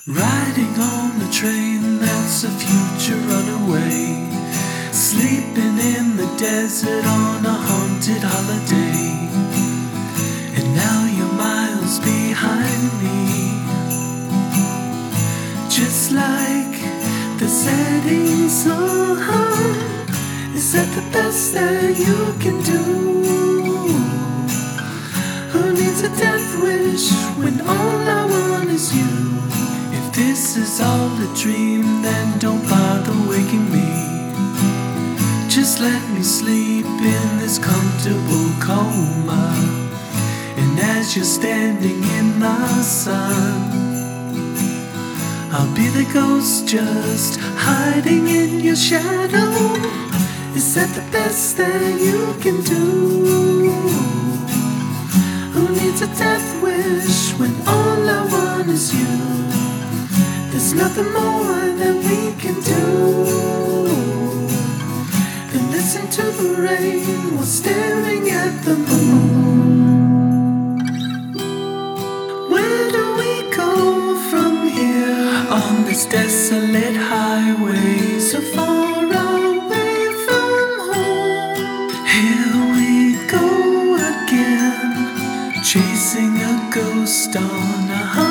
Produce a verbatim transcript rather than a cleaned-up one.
Riding on the train that's a future runaway, sleeping in the desert on a haunted holiday. And now you're miles behind me, just like the setting sun. Is that the best that you can do? Who needs a death wish when all I want is you? If this is all a dream, then don't bother waking me. Just let me sleep in this comfortable coma. And as you're standing in the sun, I'll be the ghost just hiding in your shadow. Is that the best that you can do? Who needs a death wish when all I want is you? There's nothing more that we can do than listen to the rain while staring at the moon. Where do we go from here on this desolate highway, so far away from home? Here we go again, chasing a ghost on a highway.